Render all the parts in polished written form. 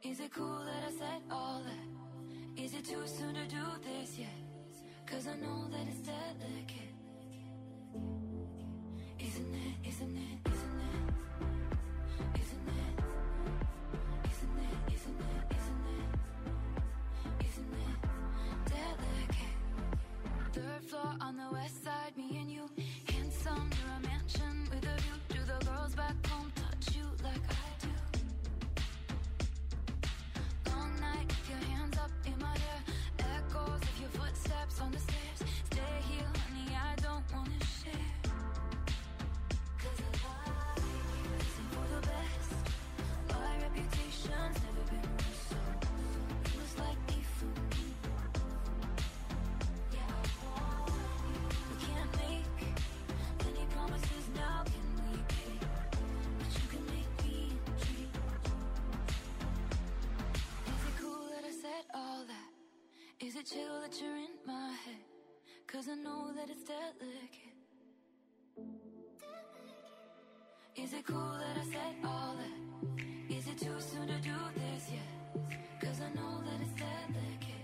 Is it cool that I said all that? Is it too soon to do this yet? Cause I know that it's delicate. Isn't it, isn't it, isn't it? Isn't it? Isn't it, isn't it, isn't it? Isn't it delicate? Third floor on the west side, me and you. Handsome, near a mansion with a view. Do the girls back home touch you like I do? Long night, keep your hands up in my hair. Echoes of your footsteps on the stairs. Stay here, honey, I don't wanna share. Cause I like you, listen for the best. My reputation's never been worse, so you must like me for me. Yeah, I want you. We can't make any promises now, can we, babe? But you can make me dream. Is it cool that I said all that? Is it chill that you're in my head? Cause I know that it's delicate. Is it cool that I said all that? Is it too soon to do this yet? Cause I know that it's delicate.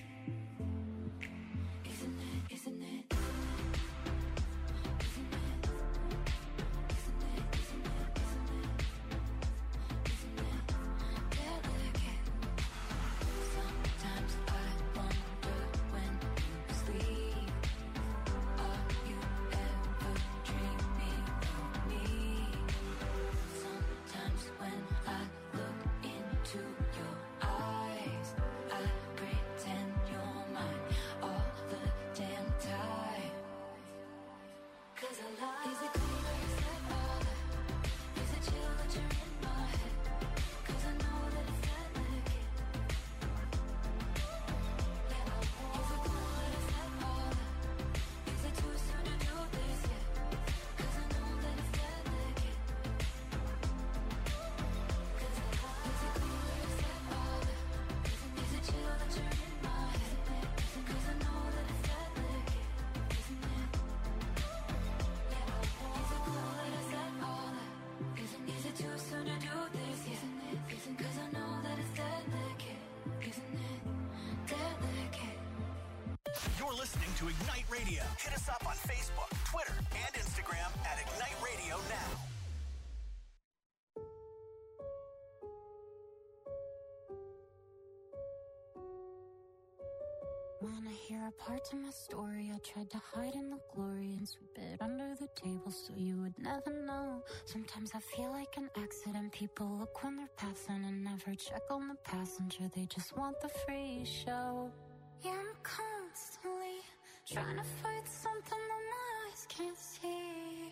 Isn't it, isn't it, isn't it? Isn't it? Isn't it, isn't it, isn't it? Isn't it delicate? Sometimes I wonder when you sleep. Are you ever dreaming of me? Sometimes when I look into your eyes, I pretend you're mine all the damn time. Cause I lie. Is it cool that I said all that? Is it chill that you're in my head? Cause I know that it's delicate. Yeah, I want. Is it cool that I said all that? Is it too soon to do this yet? Cause I know that it's delicate. Cause I lie. Is it cool that I said all that? Is it chill that you're in my head? Cause I know that it's delicate. Isn't it? Yeah, I want. Is it cool that I said all that? Is it too soon to do this yet? Cause I know that it's delicate. Isn't it delicate? You're listening to Ignite Radio. Hit us up on Facebook, Twitter, and Instagram at Ignite Radio Now. When I hear a part of my story, I tried to hide in the glory and sweep it under the table so you would never know. Sometimes I feel like an accident. People look when they're passing and never check on the passenger. They just want the free show. Yeah, I'm constantly trying to fight something that my eyes can't see.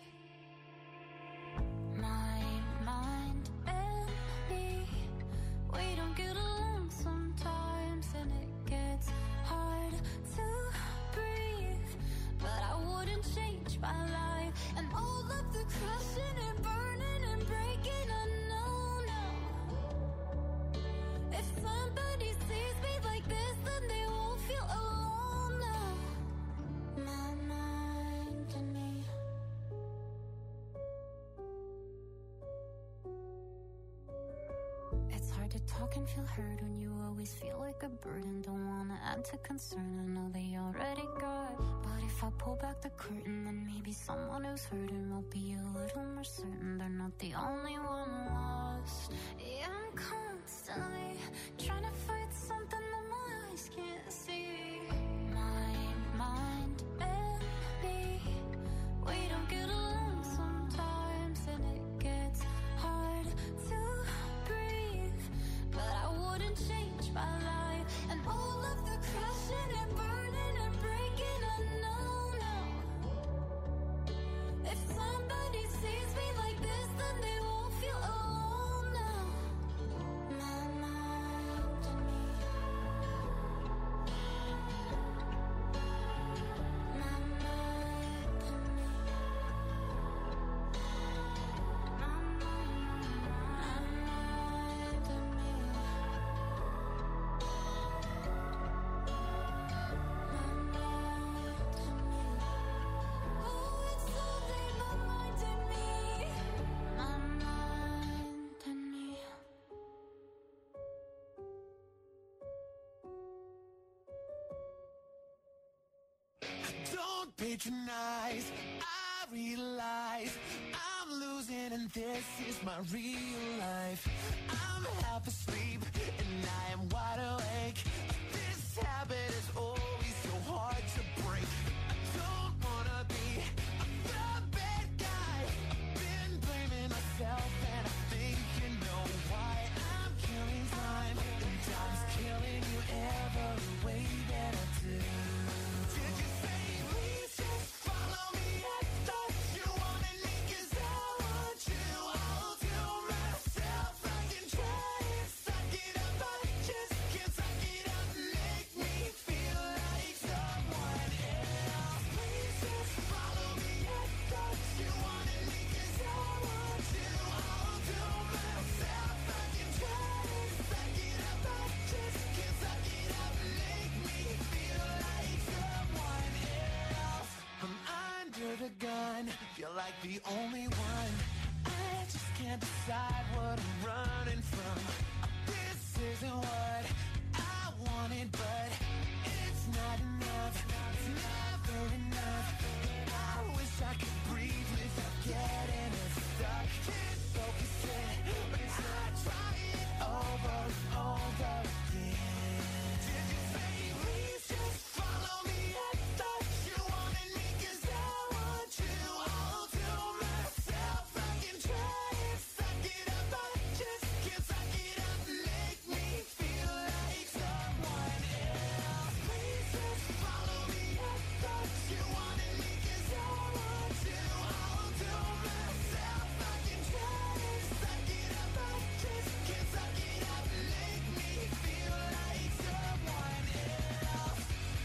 My mind and me, we don't get along sometimes, and it gets hard to breathe. But I wouldn't change my life and all of the crushing and burning and breaking. I know now. If somebody sees me like this, then they won't feel alone now. My mind and me. It's hard to talk and feel heard when you always feel like a burden. Don't wanna add to concern, I know they already got. But if I pull back the curtain, then maybe someone who's hurting will be a little more certain they're not the only one lost. Yeah, I'm constantly trying to fight something that my eyes can't see. My mind and me, we don't get along sometimes, and it gets hard to breathe. But I wouldn't change my life and all of the crushing and burning and breaking. I know now. If somebody sees me like this, then they won't feel alone now. My mind patronize. I realize I'm losing and this is my real life. I'm half asleep and I am wide awake. This habit is always so hard to break. I don't wanna be the bad guy. I've been blaming myself and I think you know why. I'm killing time and time's killing you every way that I do. Did you say please just follow me? I thought you wanted me 'cause I want you. I'll do myself. I can try and suck it up. I just can't suck it up. Make me feel like someone else. Please just follow me. I thought you wanted me 'cause I want you. I'll do myself. I can try and suck it up. I just can't suck it up. Make me feel like someone else. I'm under the gun, feel like the only one. I just can't decide what I'm running from. This isn't what I wanted, but it's not enough. It's never enough. I wish I could breathe without getting stuck. Can't focus it, but I try it over and over again. Did you say please just follow me? I thought you wanted me 'cause I want you. I'll do myself. I can try and suck it up. I just can't suck it up. Make me feel like someone else. Please just follow me. I thought you wanted me 'cause I want you. I'll do myself. I can try and suck it up. I just can't suck it up. Make me feel like someone else.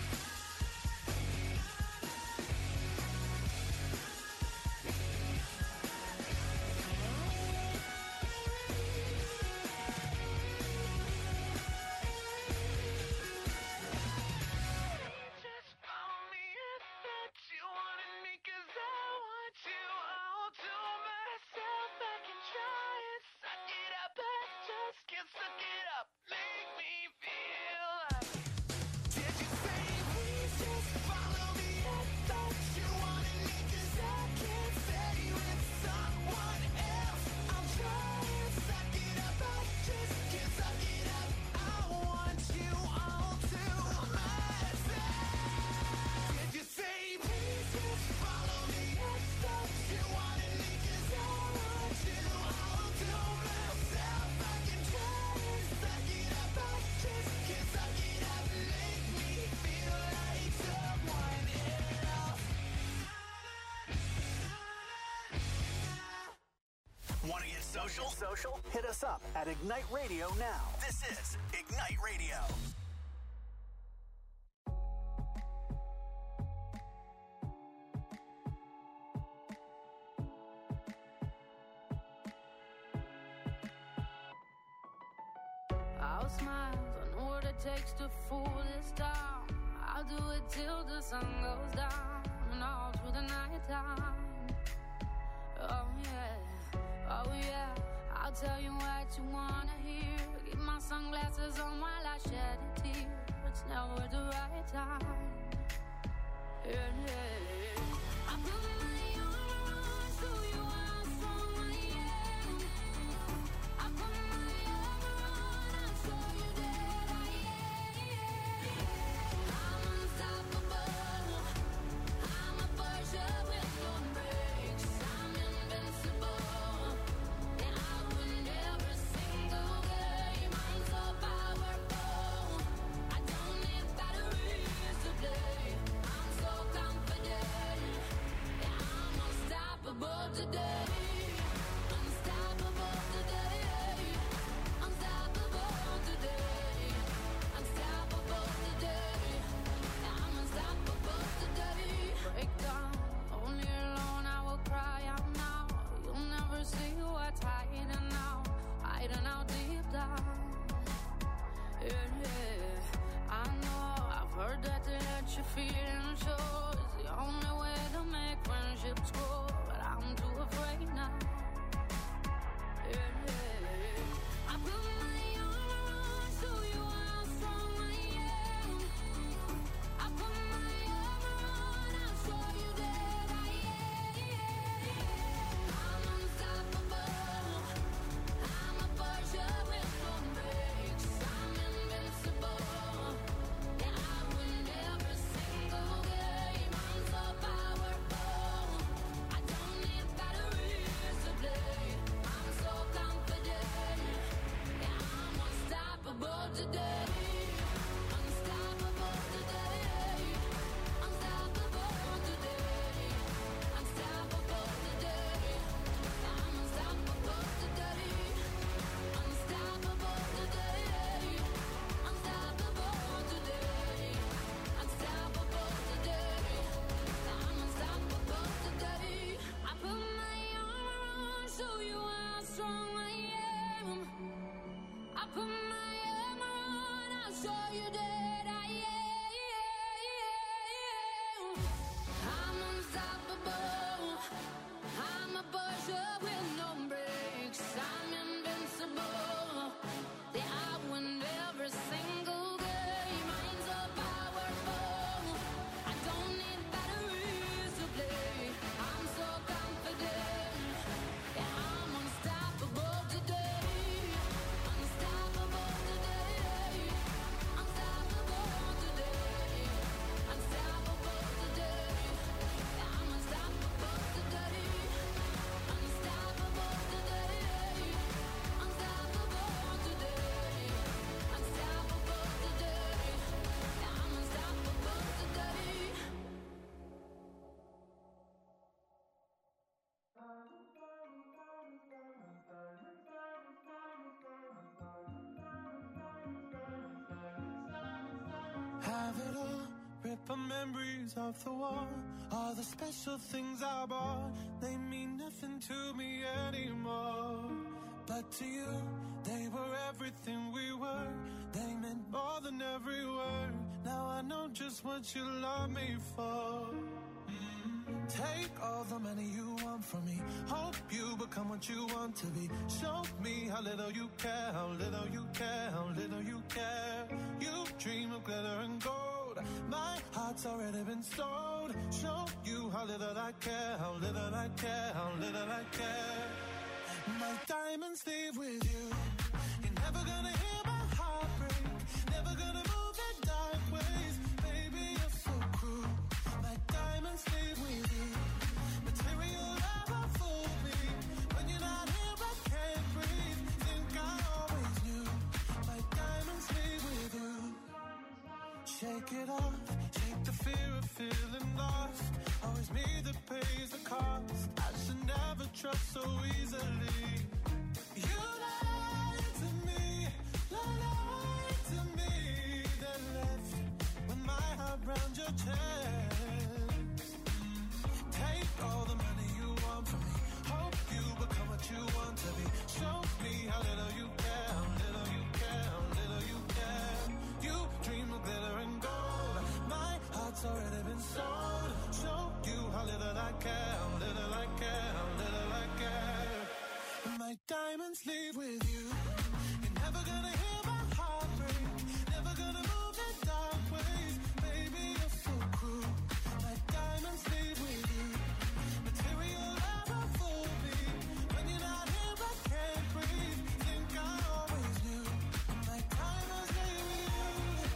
Just follow me. I thought you wanted me 'cause I want you. I'll do myself. I can try and suck it up. I just can't suck it up. Make me feel like. Did you say please just follow me? I thought you wanted me 'cause I can't stay with someone else. I'll try and suck it up. I just can't suck it up. I want you. I'll do myself. Did you say please just follow me? I thought you wanted me 'cause I want you. I'll do myself. I can try and suck it up. I just can't suck it up. Make me feel like someone else. Want to get social? Hit us up at Ignite Radio now. This is Ignite Radio. I'll smile, I know what it takes to fool this town. I'll do it till the sun goes down and all through the night time. Oh yeah, I'll tell you what you wanna hear. Keep my sunglasses on while I shed a tear. It's never the right time. Yeah. I put my armor on, show you how strong I am. I put my armor on, I'll show you that I am. I'm unstoppable. I'm a Porsche with no brakes. I'm invincible. And I win every single game. I'm so powerful. I don't need batteries to play. I'm so confident. Yeah, I'm unstoppable today. Have it all, rip our memories off the wall. All the special things I bought, they mean nothing to me anymore. But to you, they were everything we were. They meant more than every word. Now I know just what you love me for. Take all the money you want from me. Hope you become what you want to be. Show me how little you care, how little you care, how little you care. You dream of glitter and gold. My heart's already been sold. Show you how little I care, how little I care, how little I care. My diamonds leave with you. You're never gonna hear my heart break. Never gonna move in dark ways. Baby, you're so cruel. My diamonds leave with you. Material love will fool me. When you're not here, I can't breathe. Think I always knew. My diamonds leave with you. Shake it off. Shake the fear of feeling lost. Always me that pays the cost. I should never trust so easily. You lied to me, lied to me. Then left with my heart round your chest. Take all the money you want from me. Hope you become what you want to be. Show me how little you care, how little you care, how little you care. You dream of glitter and gold. My heart's already been sold. Show you how little I care, how little I care, how little I care. My diamonds leave with you. You're never gonna hear my heart break. Never gonna move in dark ways. Baby, you're so cruel. My diamonds leave with you. Material love will fool me. When you're not here, I can't breathe. Think I always knew. My diamonds leave with you.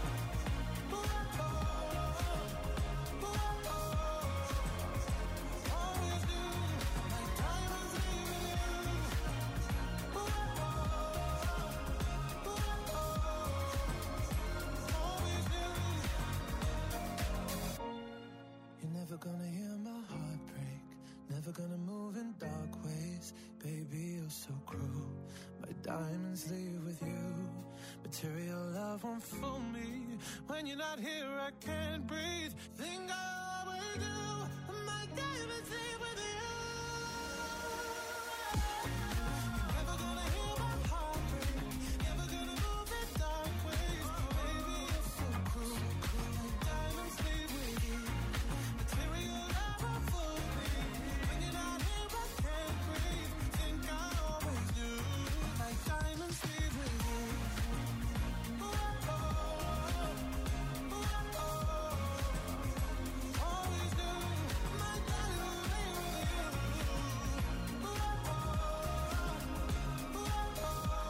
Ooh, oh, oh, oh, oh. Always knew. My diamonds leave with you. You're never gonna hear my heart break. Never gonna move in dark ways. Baby, you're so cruel. My diamonds leave with you. Material love won't fool me. When you're not here, I can't breathe. Think I always do. My diamonds leave with you. You're never gonna hear my heart break. Never gonna move in dark ways. Baby, you're so cruel. My diamonds leave with you. Material love will fool me. When you're not here, I can't breathe. Think I always knew. My diamonds leave with you. Ooh, oh, oh, ooh, oh. Always knew. My diamonds leave with you. Ooh, oh, oh, ooh, oh.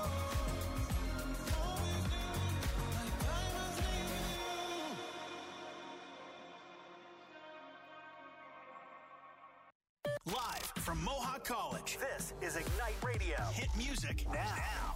Always knew. My diamonds leave with you. Live from Mohawk College, this is Ignite Radio. Hit music now.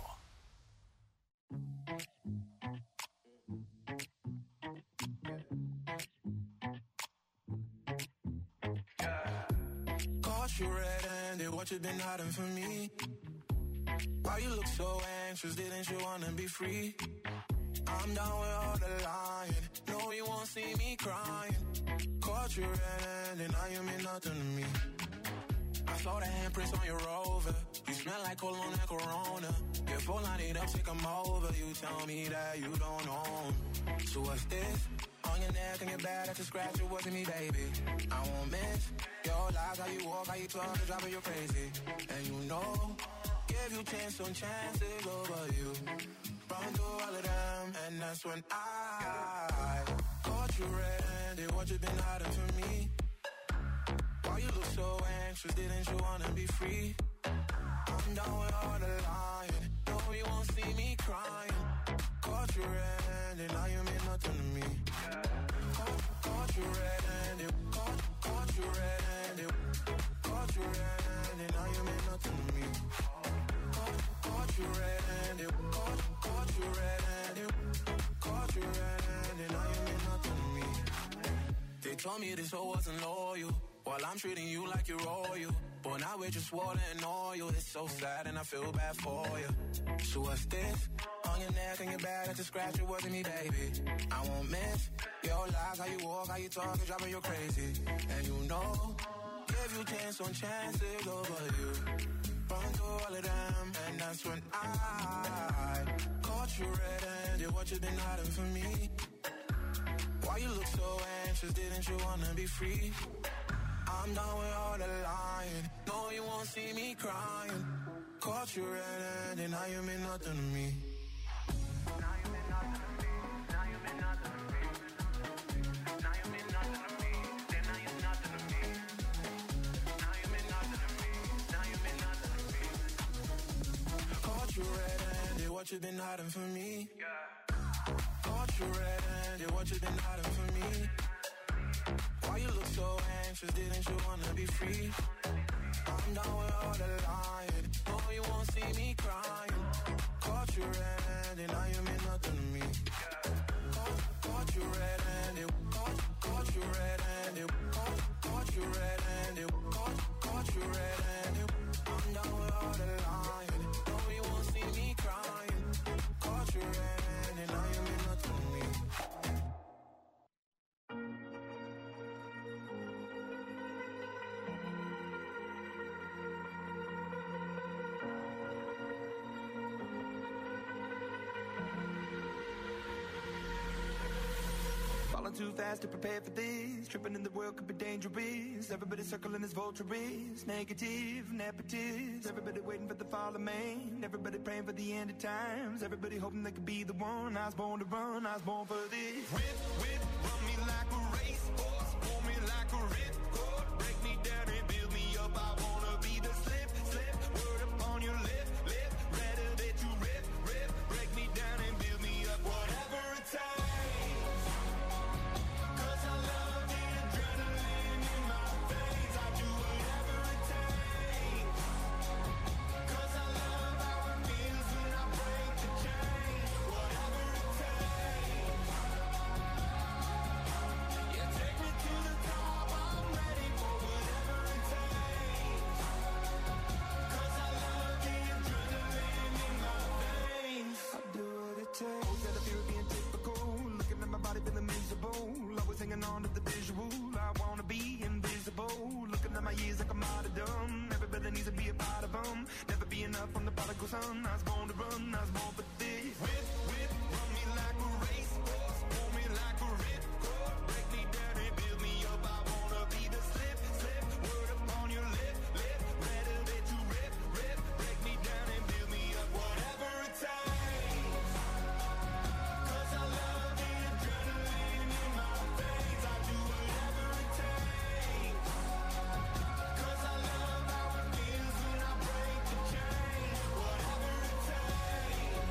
Caught you red-handed, what you been hiding from me? Why you look so anxious, didn't you wanna be free? I'm down with all the lying, no you won't see me crying. Caught you red-handed, now you mean nothing to me. I saw the handprints on your Rover, you smell like cologne and Corona. Your phone line it up, take 'em over, you tell me that you don't know 'em. So what's this? On your neck and your back, that's a scratch, it wasn't me, baby. I won't miss your lies, how you walk, how you talk, the driving you crazy. And you know, give you chance on chances over you. Run through all of them, and that's when I caught you red-handed, what you been hiding from me? Why you look so anxious, didn't you wanna be free? I'm down with all the lying, no you won't see me crying. Caught you red-handed, now you mean nothing to me. Caught you red-handed, caught you red-handed, caught you red-handed, now you mean nothing to me. Caught you red-handed, caught you red-handed, caught you red-handed, now you mean nothing to me. They told me this hoe wasn't loyal, while I'm treating you like you're royal. But now we're just water and oil. It's so sad and I feel bad for you. So what's this? On your neck and your back, and to scratch it wasn't me, baby. I won't miss your lies, how you walk, how you talk, it's driving you crazy. And you know, give you chance on chances over you. Run through all of them, and that's when I caught you red-handed. What you been hiding from me? Why you look so anxious? Didn't you wanna be free? I'm done with all the lying. No, you won't see me crying. Caught you red-handed, now you mean nothing to me. Now you mean nothing to me. Now you mean nothing to me. Now you mean nothing to me. Then now you're nothing to me. Now you mean nothing to me. Now you mean nothing to me. Caught you red-handed, what you been hiding from me? Caught you red-handed, what you been hiding from me? Why you look so anxious? Didn't you wanna be free? I'm done with all the lying. No, you won't see me crying. Caught you red-handed, now you mean nothing to me. Caught you red-handed, caught you red-handed, caught you red-handed, caught you red-handed. I'm done with all the lying. No, you won't see me crying. Caught you red-handed, now you mean nothing to me. Too fast to prepare for this. Tripping in the world could be dangerous. Everybody circling as vultures. Negative, nepotist. Everybody waiting for the fall of man. Everybody praying for the end of times. Everybody hoping they could be the one. I was born to run, I was born for this. Whip, whip, run me like a racehorse. Pull me like a ripcord. Break me down and build me up. I wanna be the slip, slip. Word upon your lip, lip. Rather that you rip, rip. Break me down and build me up. Whatever it takes. On to the visual, I wanna be invisible. Looking at my years like I'm out of dumb. Everybody needs to be a part of them. Never be enough from the prodigal son. I was born to run, I was born for this. Whip, whip, run me like a racehorse. Pull me like a ripcord. Break me down and build me up. I wanna be the slip, slip. Word upon your lip, lip. Rather that you rip, rip. Break me down and build me up. Whatever it takes. 'Cause I love the adrenaline in my veins. I do whatever it takes. 'Cause I love how it feels when I break the chain. Whatever it takes.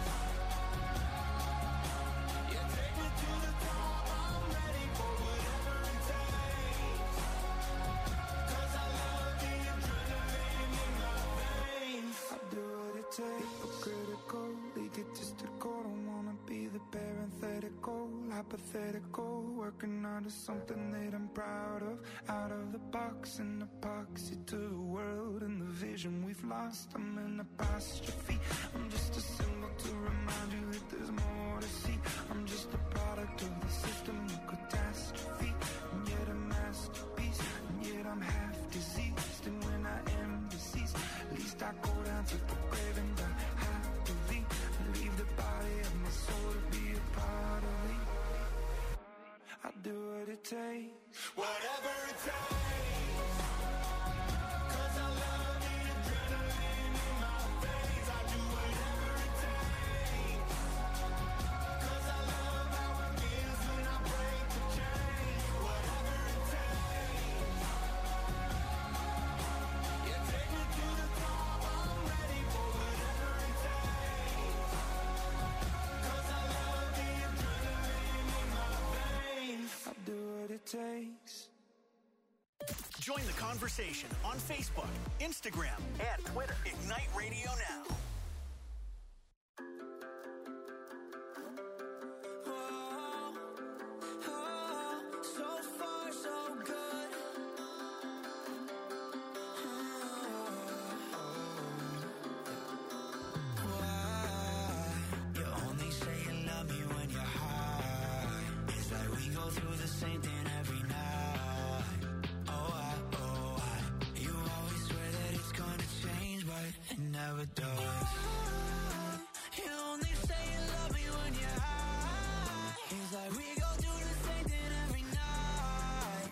Yeah, take me to the top. I'm ready for whatever it takes. 'Cause I love the adrenaline in my veins. I do what it takes. Critical, egotistical. Don't wanna be the parenthetical, hypothetical. Working out of something that I'm proud of. Out of the box and epoxy to the world and the vision we've lost. I'm in apostrophe. I'm just a symbol to remind you that there's more to see. I'm just a product of the system of catastrophe. And yet a masterpiece. And yet I'm half diseased. And when I am deceased, at least I go down to the grave and die happily. And leave the body of my soul to be a part of me. I do what it takes. Whatever it takes. 'Cause I love the adrenaline in my veins. I do whatever it takes. 'Cause I love how it feels when I break the chain. Whatever it takes. Yeah, take me to the top. I'm ready for whatever it takes. 'Cause I love the adrenaline in my veins. I do what it takes. Join the conversation on Facebook, Instagram, and Twitter. Ignite Radio Now. So far, so good. Why? You does. You only say you love me when you're high. It's like we go do the same thing every night.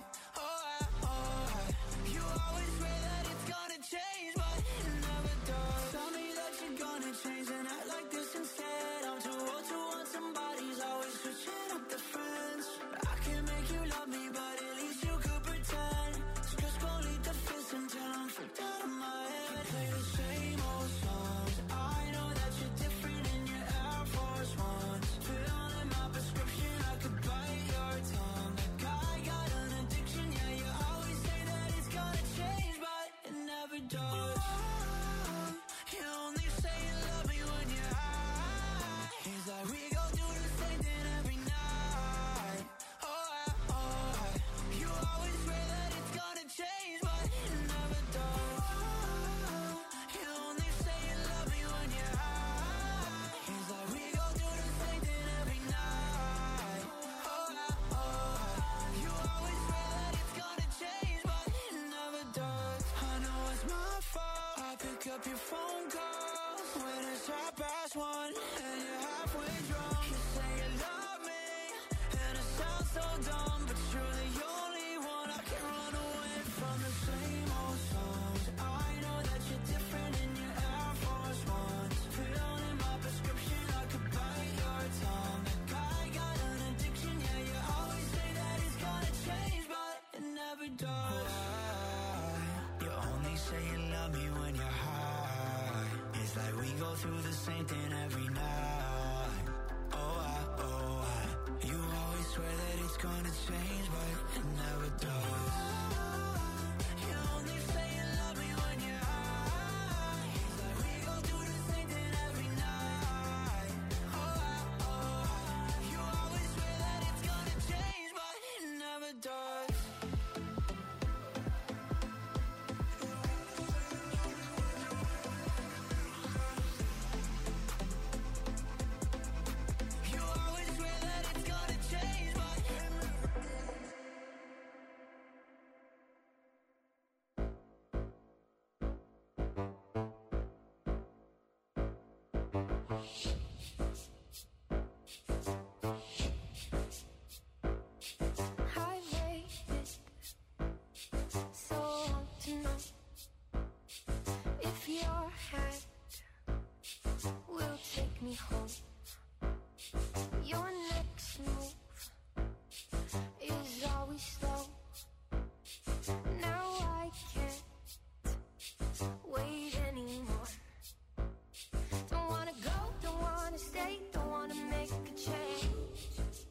You always swear that it's gonna change, but it never does. Tell me that you're gonna change and act like this instead. I'm too old to want somebody's always switching up the friends. I can't make you love me, but at least you could pretend. So just go leave the fence until I'm freaked out of my head. Play the same old songs. I know that you're different in your Air Force Ones. Fill in my prescription, I could bite your tongue. Like I got an addiction, yeah, you always say that it's gonna change, but it never does. You only say you love me when you're high. It's like we go do the same thing every night. You always swear that it's gonna change, but it never does. You only say you love me when you're high. It's like we go do the same thing every night. You always swear that it's gonna change, but it never does. I know it's my fault. I pick up your phone calls when it's 1:30 and you're halfway drunk. You say you love me, and it sounds so dumb, but you're the only one I can run away from. The same old songs. I know that you're different in your Air Force Ones. Fill in my prescription, I could bite your tongue. Like I got an addiction, yeah, you always say that it's gonna change, but it never does. You only say you love me when you're high. It's like we go through the same thing every night. You always swear that it's gonna change, but it never does. You only say you love me when you're high. It's like we go do the same thing every night. You always swear that it's gonna change, but it never does. You always swear that it's gonna change, but I made it so hard to know if your hand will take me home. Your next move is always slow. Now I can't wait anymore. Don't wanna go, don't wanna stay, don't wanna make a change.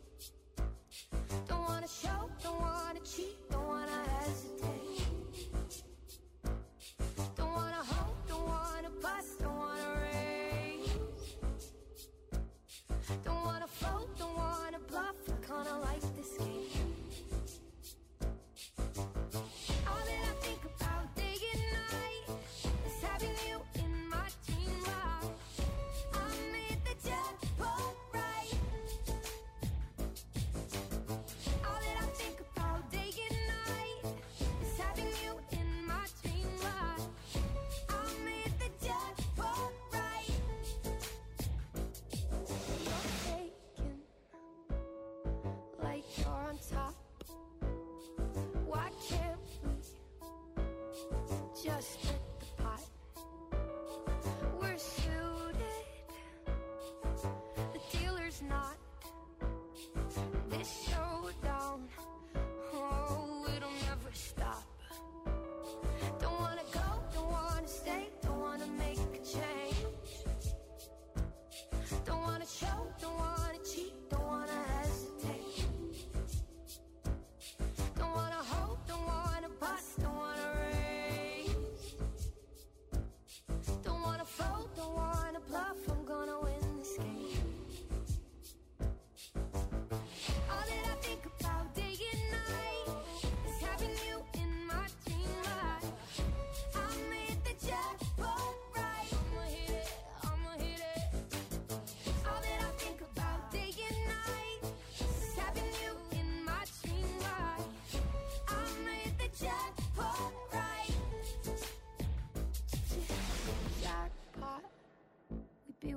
Don't wanna show, don't wanna cheat, don't wanna hesitate. Don't wanna hope, don't wanna bust, don't wanna raise. Don't wanna float, don't wanna bluff,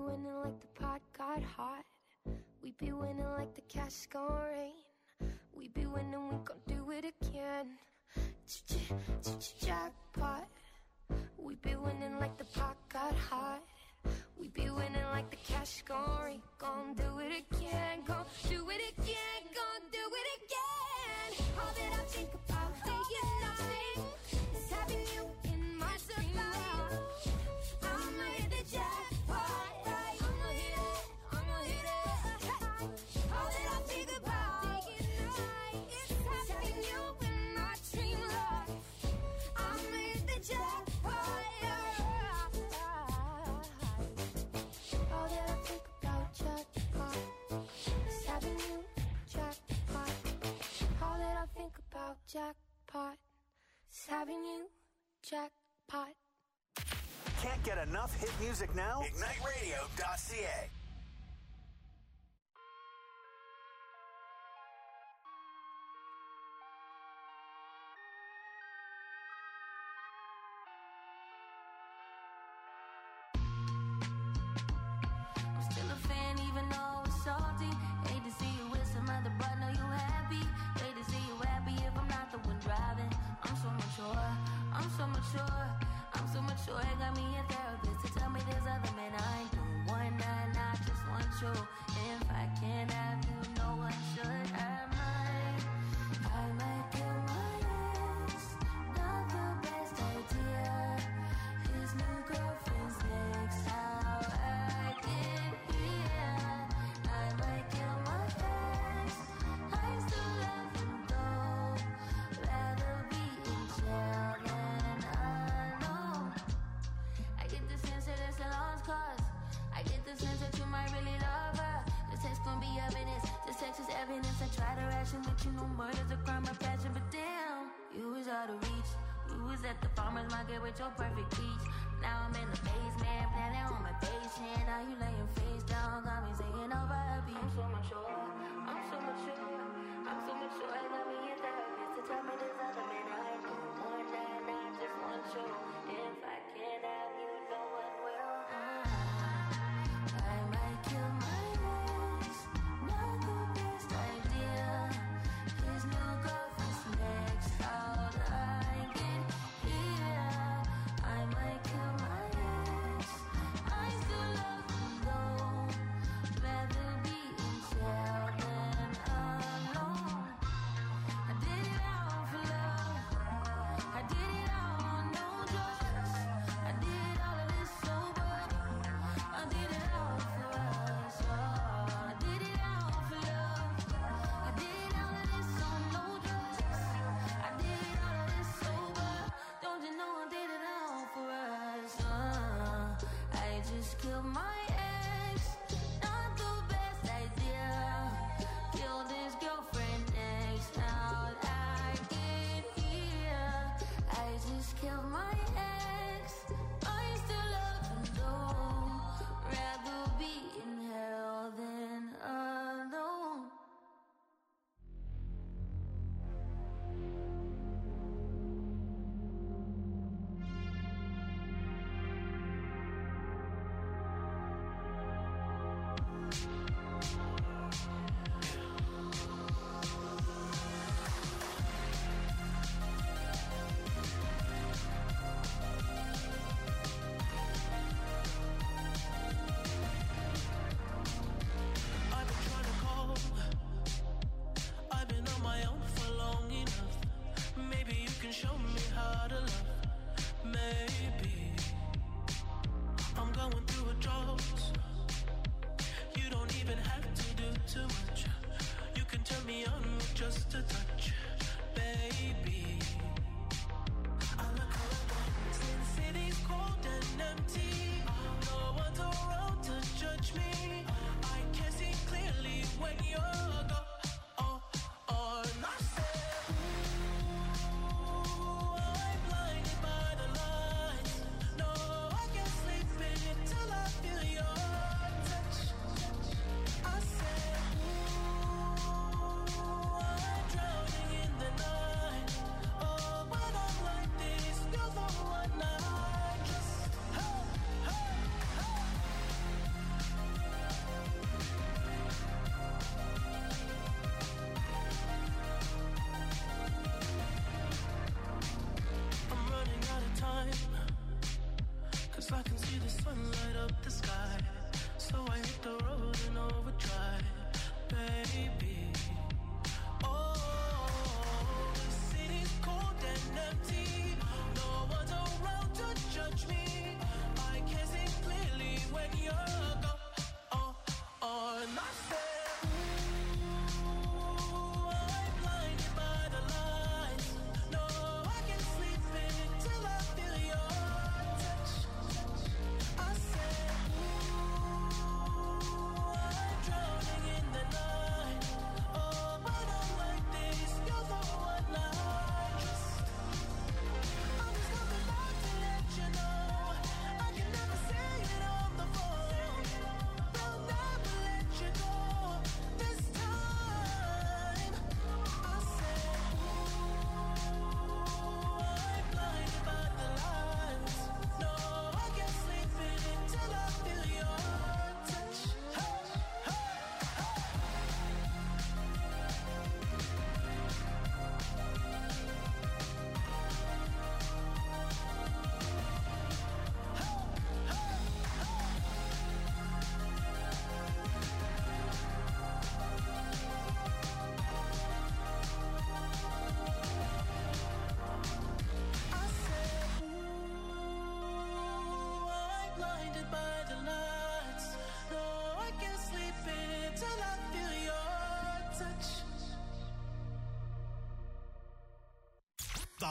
winning like the pot got hot. We be winning like the cash gon' rain. We be winning, we gon' do it again. Jackpot. We be winning like the pot got hot. We be winning like the cash gon' rain. Gon' do it again, gon' do it again, gon' do it again. All that I think about day and night is having you in my dream. I'ma hit the jackpot, right? I'ma hit it, I'ma hit it. All that I think about day and night is having you in my dream life. I'ma hit the jackpot, all that I think about jackpot is having you jackpot. All that I think about jackpot is having you jackpot. Can't get enough hit music now? IgniteRadio.ca. I'm still a fan even though it's salty. Hate to see you with some other, but know you happy. Hate to see you happy if I'm not the one driving. I'm so mature, I'm so mature, I'm so mature. It got me a therapist to tell me there's other men I ain't doing one night, I just want you. If I can't have you, no one should have mine. I might kill my ex, not the best idea. His new girlfriend's next, how I get here. I might kill my ex, I still love him though. Rather be in jail than alone. I get the sense that it's a lost cause. I get the sense that you might really love her. This text gon' be evidence, this text is evidence. I try to ration, but you know murder's a crime of passion. But damn, you was out of reach. You was at the farmer's market with your perfect peach. Now I'm in the basement, planning on my patient. Now you laying face down, got me singing over a beat. I'm so mature, I'm so mature, I'm so mature. I got me a therapist to tell me there's other men I ain't doing one night, I just want you. If I can't have you, no one will. I might kill my ex, not the best idea. His new girlfriend's next, how'd I get here? I might kill my ex, I still love him though. Rather be in jail than alone. I did it all for love, I did it all, no drugs. I did all of this sober, I did it all for us. I did it all for love, I did all of this on no drugs. I did all of this sober, don't you know I did it all for us. I just killed my ex, not the best idea. Killed his girlfriend next, how'd I get here? I just killed my ex, I still love him though. Rather be in hell than alone.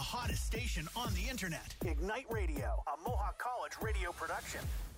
hottest station on the internet. Ignite Radio, a Mohawk College radio production.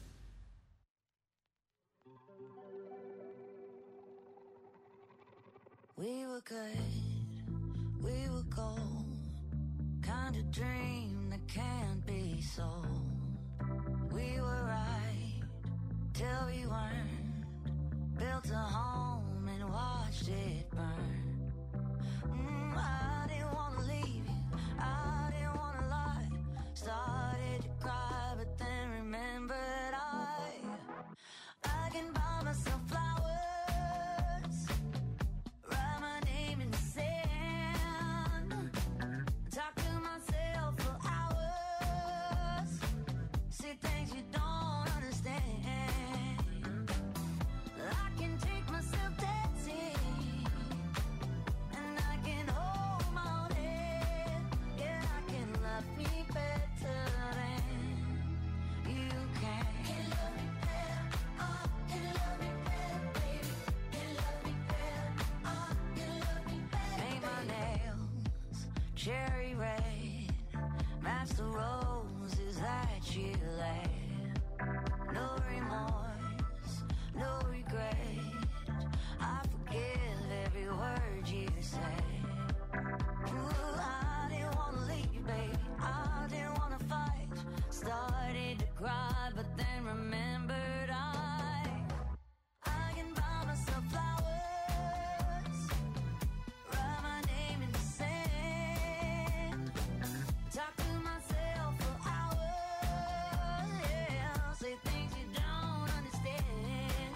We were good, we were gold. Kind of dream that can't be sold. We were right till we weren't. Built a home and watched it burn. I didn't want to leave you, I didn't want to lie. Started to cry, but then remembered I can buy myself flowers, write my name in the sand, talk to myself for hours, see things you don't understand. I can take myself dancing, and I can hold my own head. Yeah, I can love me better than you can. Can love me better, can love me better, baby. Can love me better, can love me better. Paint my nails cherry red, match the roses that you laid. No remorse, no regret. I forgive every word you say. Ooh, I didn't want to leave, baby. I didn't want to fight. Started to cry, but then remembered I can buy myself flowers, write my name in the sand, talk to myself for hours, yeah, say things you don't understand.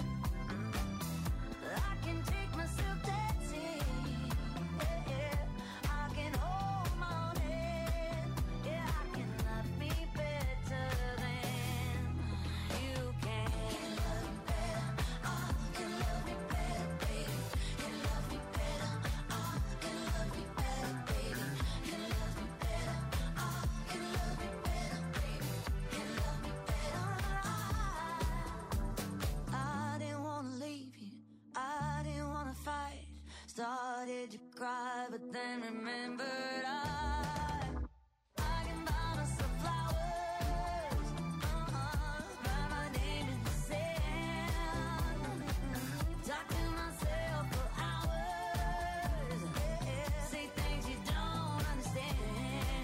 I can take myself dancing, yeah, I can hold my own head, yeah, I can love me better than you can. Can love me better, can love me better, baby. Can love me better, can love me better, baby. Can love me better, can love me better, baby. Can love me better. I didn't want to leave you, I didn't want to fight. Started to cry, but then remembered I can buy myself flowers, write my name in the sand, talk to myself for hours, yeah, say things you don't understand.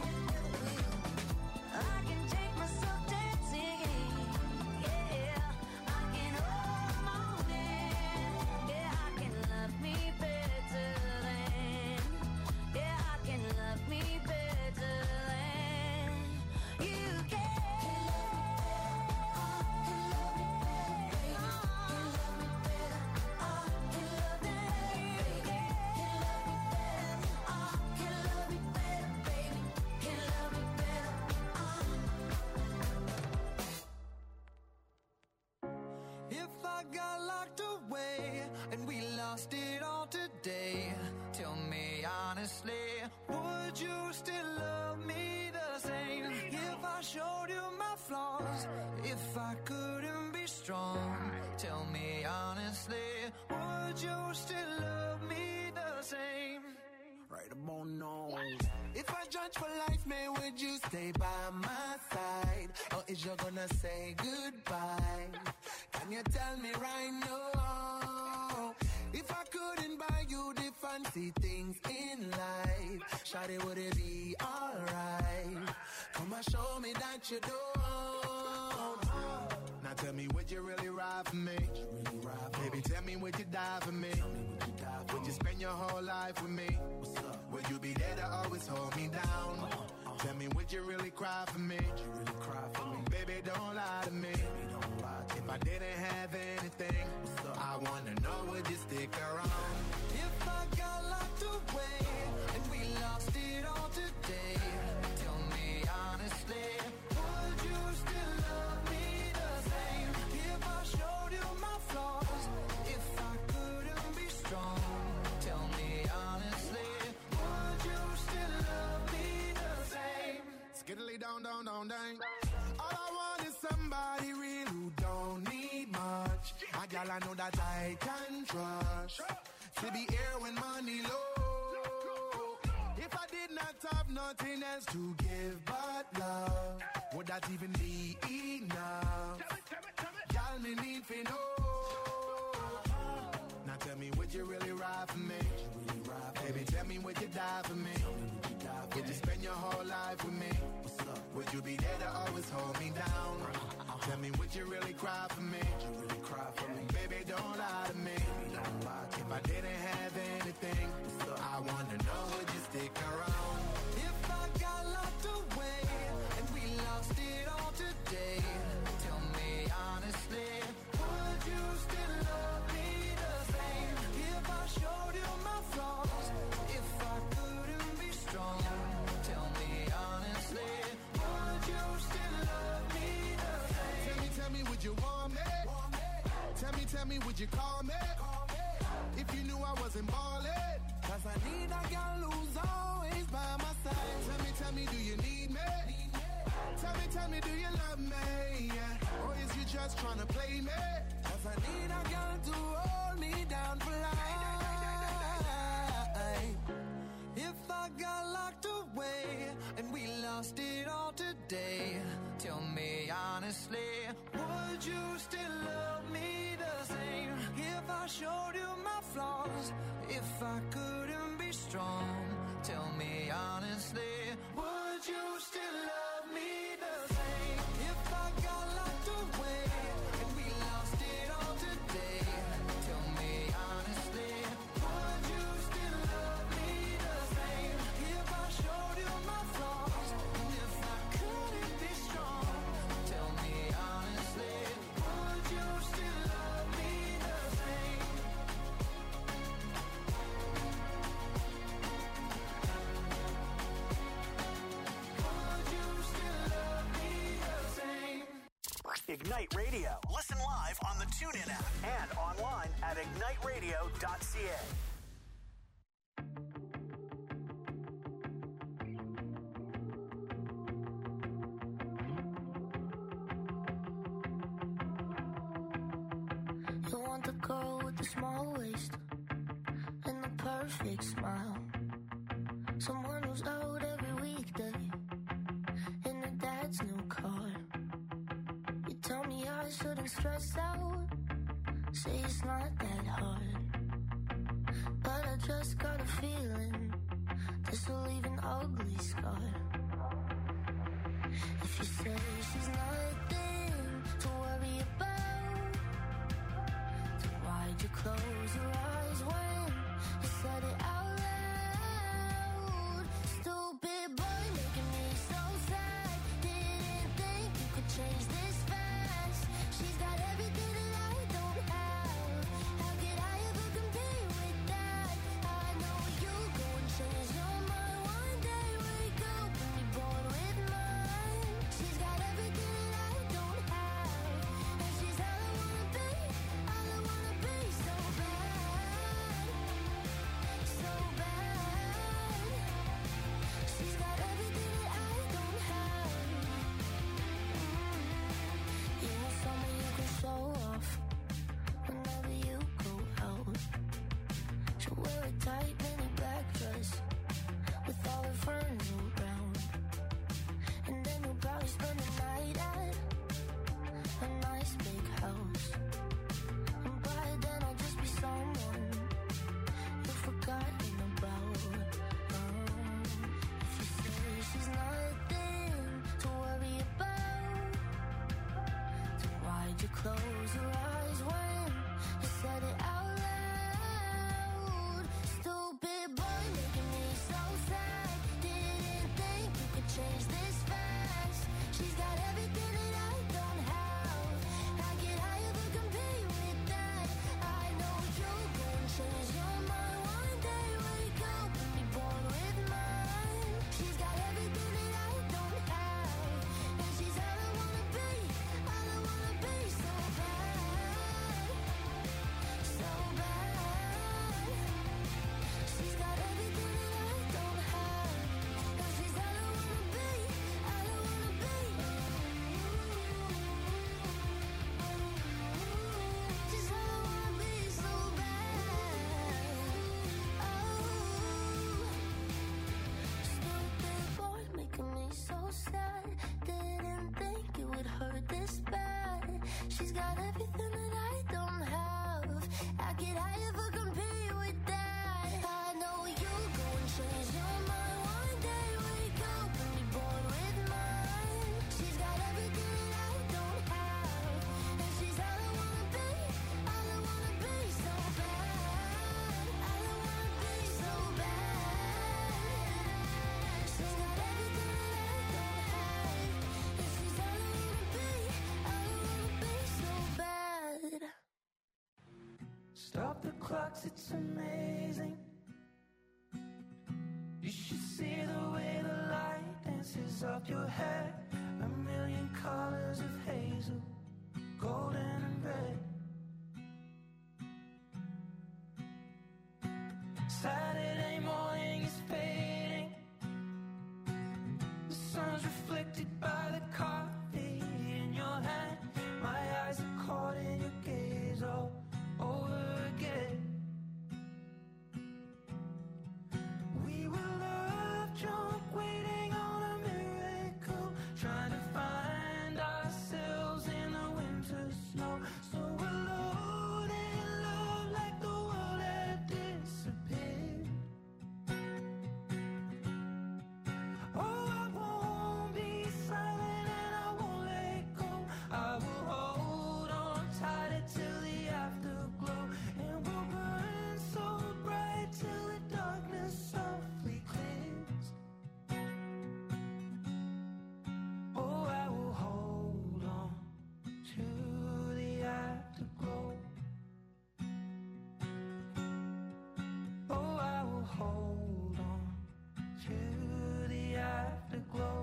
I can take myself dancing, yeah, I can hold my own hand, yeah, I can love me better than, yeah, I can love me better than you can. If I got locked away and we lost it all today, tell me honestly, would you still love me the same? If I showed you my flaws, if I couldn't be strong, tell me honestly, would you still love me the same? Right about now. If I judge for life, man, would you stay by my side? Or is you gonna say goodbye? Can you tell me right now? If I couldn't buy you the fancy things in life, shawty, would it be alright? Come and show me that you don't. Now tell me, would you really ride for me? Baby, tell me, would you die for me? Would you spend your whole life with me? Would you be there to always hold me down? Tell me, would you really cry for me? Baby, don't lie to me. If I didn't have anything, I wanna know, would you stick around? If I got locked away and we lost it all today, tell me honestly, would you still love me the same? If I showed you my flaws, if I couldn't be strong, tell me honestly, would you still love me the same? Skiddly down, down, down, down. All I want is somebody real who don't need much. A gal I know that I can trust. To be here when money low. If If I did not have nothing else to give but love, would that even be enough? Y'all me need to know. Now tell me, would you really ride for me? Baby, tell me, would you die for me? Would you spend your whole life with me? Would you be there to always hold me down? Tell me, would you really cry for me? Baby, don't lie to me. If I didn't have anything, I wanna know, would you stick around? If I got locked away and we lost it all today, tell me honestly, would you still love me the same? If I showed you my flaws, if I couldn't be strong, tell me honestly, would you still love me the same? Tell me, would you want me? Tell me, would you call me? If you knew I wasn't ballin', 'cause I need a girl who's always by my side. Tell me, do you need me? Tell me, do you love me? Yeah. Or is you just tryna play me? 'Cause I need a girl to hold me down for life. If I got locked away and we lost it all today, tell me honestly, would you still love me the same? If I showed you my flaws, if I couldn't be strong, tell me honestly, would you still love me the same? If I got locked away and we lost it all today, tell me honestly, would you still love me the same? If I showed you my flaws, and if I couldn't be strong, tell me honestly, would you still love me the same? Would you still love me the same? Ignite Radio. Listen live on the TuneIn app and online at igniteradio.ca. You want the girl with the small waist and the perfect smile. Someone who's out every weekday in her dad's new car. You tell me I shouldn't stress out, say it's not that hard. But I just got a feeling this will leave an ugly scar. If you say she's nothing to worry about, then why'd you close your eyes when you said it out loud? Stupid boy making me so sad. Didn't think you could change this fast. She's got everything that I don't have. How could I ever compare with that? I know you go and change your mind one day. Wake up and be bored with mine. She's got everything that I don't have, and she's all I wanna be so bad. Stop the clocks, it's amazing. You should see the way the light dances up your hair. A million colors of hazel, golden and red. Saturday morning is fading. The sun's reflected by the coffee in your hand. My eyes are caught in your gaze all over again. We were love drunk, waiting on a miracle, trying to find ourselves in the winter snow. So alone in love, like the world had disappeared. Oh, I won't be silent and I won't let go. I will hold on tighter till the afterglow, and we'll burn so bright till the darkness softly clears. Oh, I will hold on to the afterglow. Oh, I will hold on to the afterglow.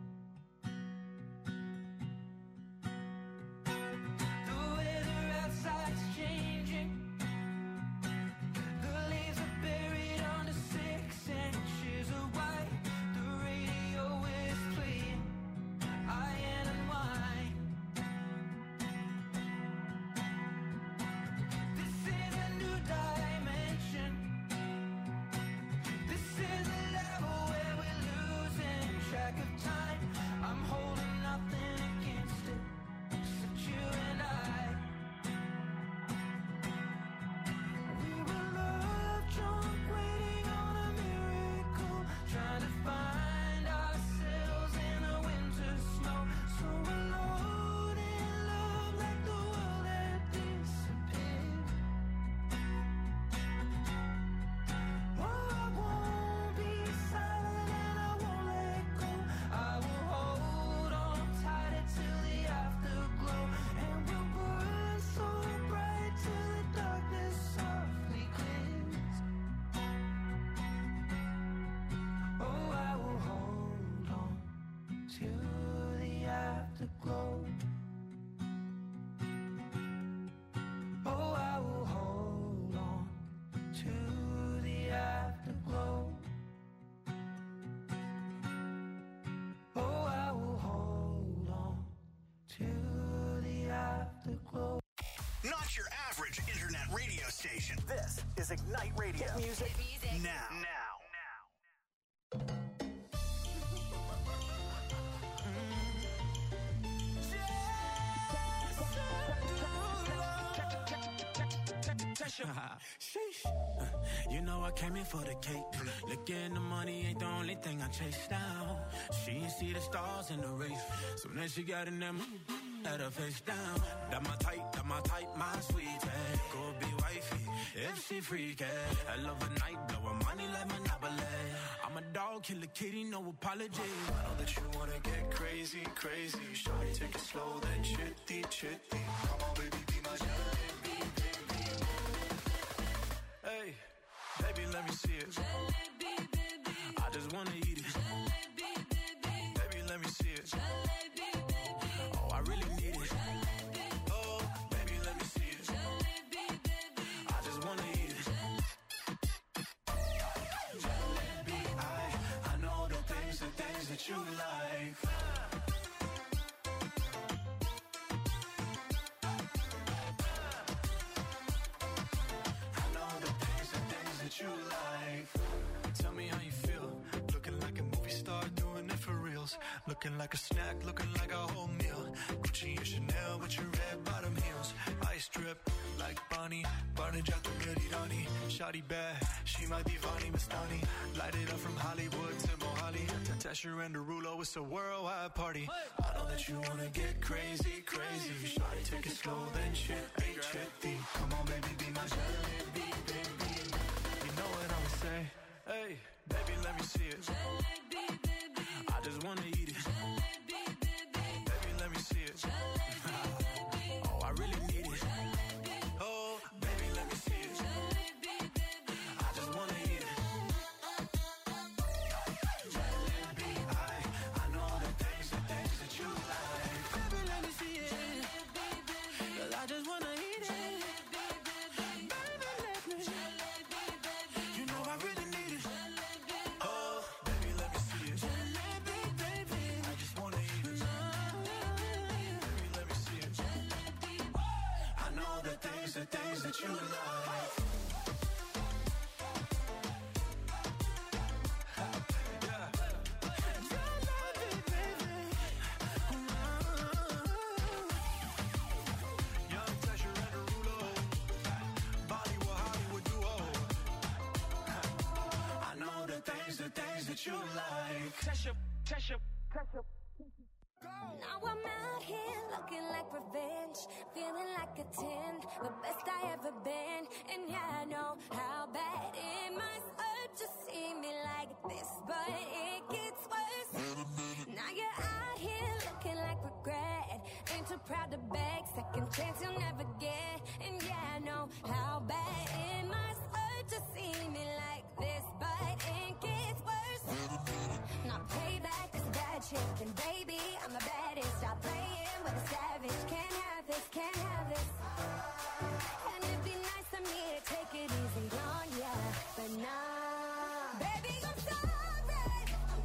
The weather outside's changing. The leaves are buried under 6 inches of white. The radio is playing Iron and Wine. This is a new dimension. This is a level where we're losing track of time. I'm holding nothing against it, except you and I. We were love drunk, waiting on a miracle, trying to find ourselves in the winter snow. So alone in love, like the world had disappeared. Oh, I won't be silent and I won't let go. I will hold on tighter till the afterglow, and we'll burn so bright till the darkness softly clears. Oh, I will hold on to the afterglow. Oh, I will hold on to the afterglow. Oh, I will hold on to the afterglow. Not your average internet radio station. This is Ignite Radio. Music now. Sheesh. You know I came in for the cake. Looking the money ain't the only thing I chase down. She ain't see the stars in the race. So then she got in them, had her face down. That my type, my sweetie. Go be wifey, if she freaky. I love a night, blowin' money like Monopoly. I'm a dog, kill a kitty, no apology. I know that you wanna get crazy, crazy. Shawty, take it slow, then chitty, chitty. Come on, baby, be my jalebi, baby. Hey, baby, let me see it. I just wanna eat it. Baby, let me see it. Oh, I really need it. Oh, baby, let me see it. I just wanna eat it. Jalebi, I know the things that you like. I know the things that you like. Tell me how you feel. Looking like a movie star, doing it for reals. Looking like a snack, looking like a whole meal. Gucci and Chanel with your red bottom heels. Ice drip like Bonnie, Barney Jack the Merirani. Shawty bad, she might be Vani Mastani. Light it up from Hollywood to Mohali. Tesher and Derulo, it's a worldwide party. I know that you wanna get crazy, crazy. Shawty, take it slow, then chitty, chitty. Come on, baby, be my jalebi, baby. You know what I'ma say? Hey, baby, let me see it. I just wanna eat it. Baby, let me see it. Oh, I really need it. Oh, baby, let me see the things that you like. You like. Now I'm out here looking like revenge, feeling like a 10, the best I ever been. And yeah, I know how bad it must hurt to see me like this, but it gets worse. Now you're out here looking like regret, ain't too proud to beg, second chance you'll never get. And yeah, I know how bad it must hurt to see me like this, but it gets worse. Now payback is bad shit, and baby, I'm the baddest. Stop playing with a savage. Can't have this, can't have this. And it'd be nice of me to take it easy on ya, but nah. Baby, I'm sorry.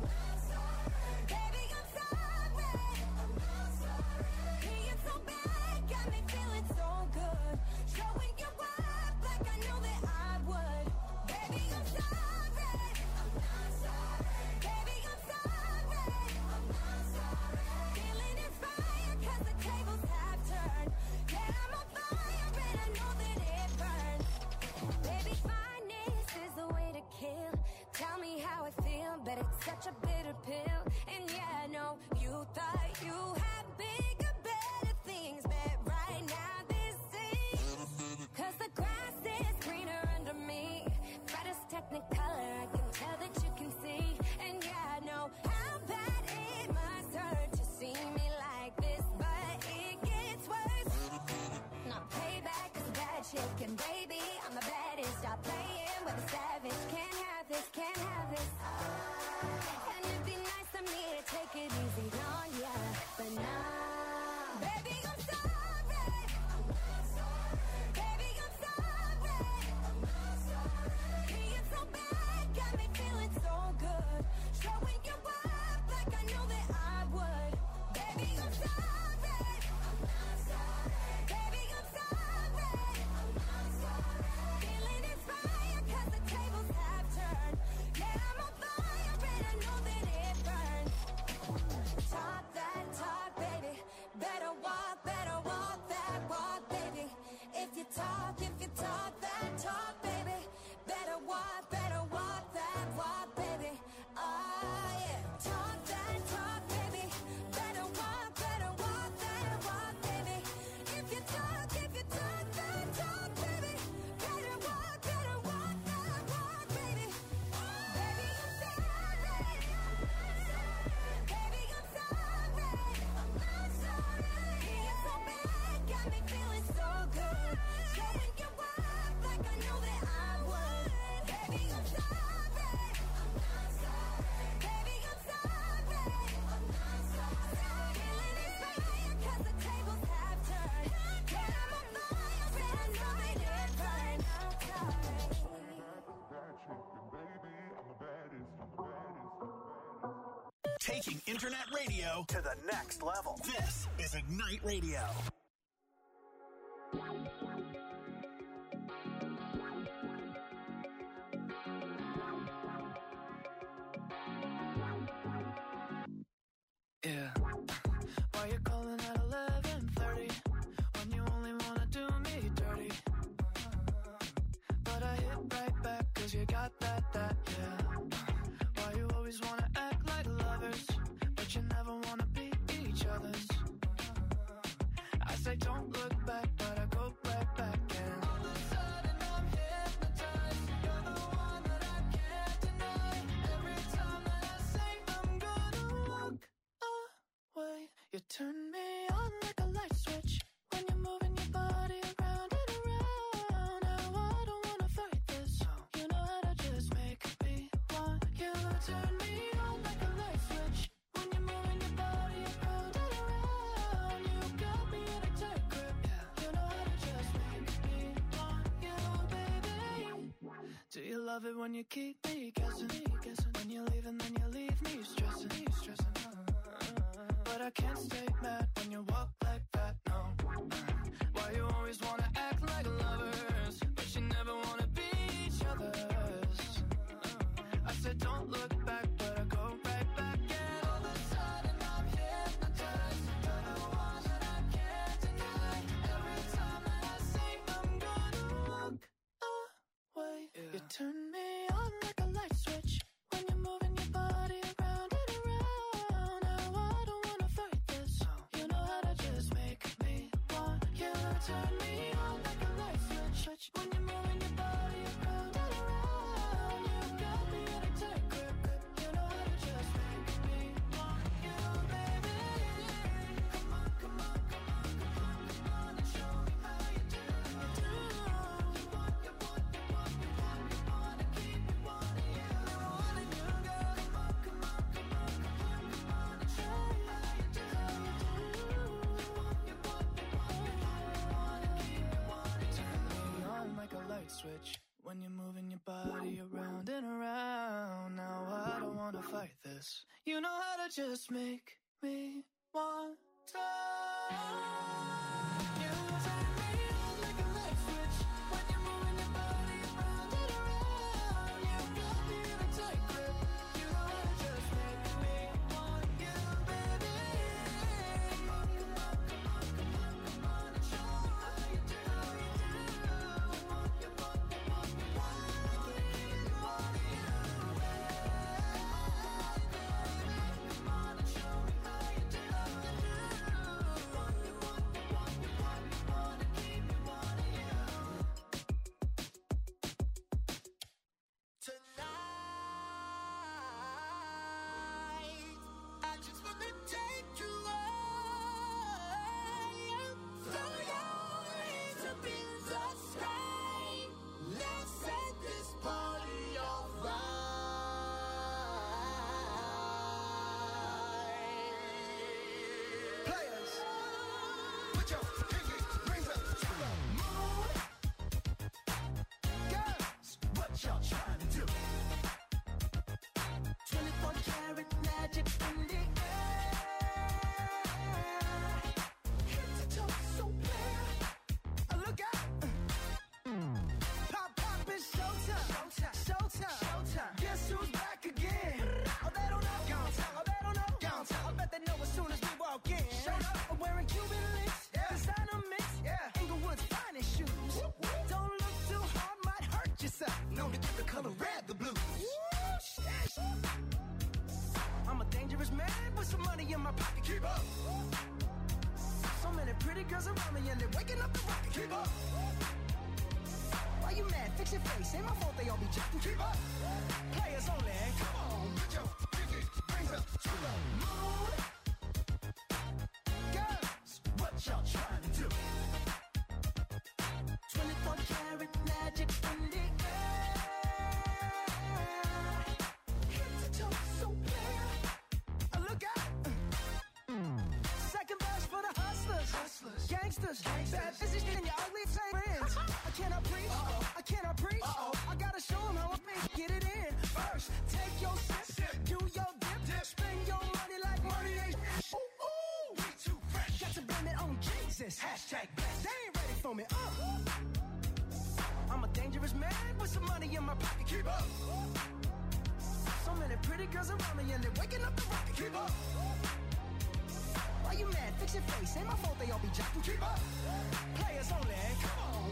Baby, I'm sorry. Being so bad got me feeling so good. Showing you up like I know that I would. Baby, I'm sorry. Baby, I'm sorry. Feeling inspired 'cause the tables have turned. Yeah, I'm on fire and I know that it burns. Baby, fineness is the way to kill. Tell me how I feel, but it's such a bitter pill. And yeah, I know you thought you had bigger, better things, but right now this is 'cause the grass is greener under me. Brightest technicolor, I can tell that you can see. And yeah, I know how bad it must hurt to see me like this, but it gets worse. Not payback is bad shit, and baby, I'm the baddest. Stop playing with a savage. Can't have this, can't have this. And it'd be nice of me to take it easy on ya, but nah. Baby, I'm sorry. Baby, I'm sorry. Being so bad got me feeling so good. Showing you up like I know that I would. Baby, I'm sorry. Baby, I'm sorry. Feeling inspired 'cause the tables have turned. Yeah, I'm on fire and I know that it burns. Talk that talk, baby. Better walk that walk, baby. If you talk that talk, baby. Better walk that walk, baby. Oh yeah. Talk that talk, baby. Better walk that walk, baby. If you talk that talk, baby. Better walk that walk, baby. Baby, I'm sorry. Baby, I'm sorry. Being so bad got me feeling so good. Showing you up like I know that I would. Baby, I'm sorry. Baby, I'm sorry. Feeling inspired 'cause the tables have turned. Yeah, I'm on fire and I know that it burns. I'm sorry. Taking internet radio to the next level. This is Ignite Radio. Yeah. Why you calling at 11:30 when you only wanna do me dirty? But I hit right back 'cause you got that, yeah. Why you always wanna act like lovers, but you never wanna be each other's? I say don't look back, but I go right back and all of a sudden I'm hypnotized. You're the one that I can't deny. Every time that I say I'm gonna walk away, you turn me on like a light switch when you're moving your body around and around. Now I don't wanna fight this, you know how to just make me want you. Turn me on like a light switch when you're moving your body around and around. You got me in a tight grip, you know how to just make me want you, baby. Do you love it when you keep me guessing? When you leave and then you leave me stressing. But I can't stay mad when you walk like that, no. Why you always wanna act switch when you're moving your body around and around. Now I don't wanna fight this. You know how to just make me want to. You turn me on like a light switch when you're moving your body around and around. You got me in a tight grip. You know how to just make me want you, baby. Come on, come on, come on, come on, come on, and show me how you do. Want you, want you, want you, want you, want you, baby. Come on and show me how you do. Want you, want you, want you, want you, wanna keep me wanting you. Tonight, I just wanna take you higher. Throw your hands up in the sky. Let's set this party on fire. Players, put your pinky rings up to the moon. Girls, what y'all trying to do? 24 karat magic in the air. Head to toe, so clear. Look out. Pop, pop, it's showtime. Showtime. Showtime. Showtime. Guess who's back again? Oh, they don't know. Gone time. Oh, they don't know. Gone time. I bet they know as soon as we walk in. Showed up. I'm wearing Cuban links. Yeah. Designer mix. Yeah. Inglewood's finest shoes. Whoop, whoop. Don't look too hard, might hurt yourself. Known to give the color red the blues. I'm a dangerous man with some money in my pocket. Keep up. So many pretty girls around me and they're waking up the rocket. Keep up. Why you mad? Fix your face. Ain't my fault they all be jacking. Keep up. Players only. Come on, put your pinky rings up to the moon. Girls, what y'all trying to do? 24 karat magic in the air. Head to toe, so clear. Look out. Second verse for the hustlers. Gangsters. Bad business in your ugly friends. I cannot preach. I cannot preach. I gotta show them how I make get it in. First, take your sip. Do your dip. Spend your money like money ain't. Ooh, ooh. We too fresh. Got to blame it on Jesus. Hashtag blessed. They ain't ready for me. I'm a dangerous man with some money in my pocket. Keep up. So many pretty girls around me and they're waking up the rocket. Keep up. Why you mad? Fix your face. Ain't my fault they all be jacking. Keep up. Players only. Come on,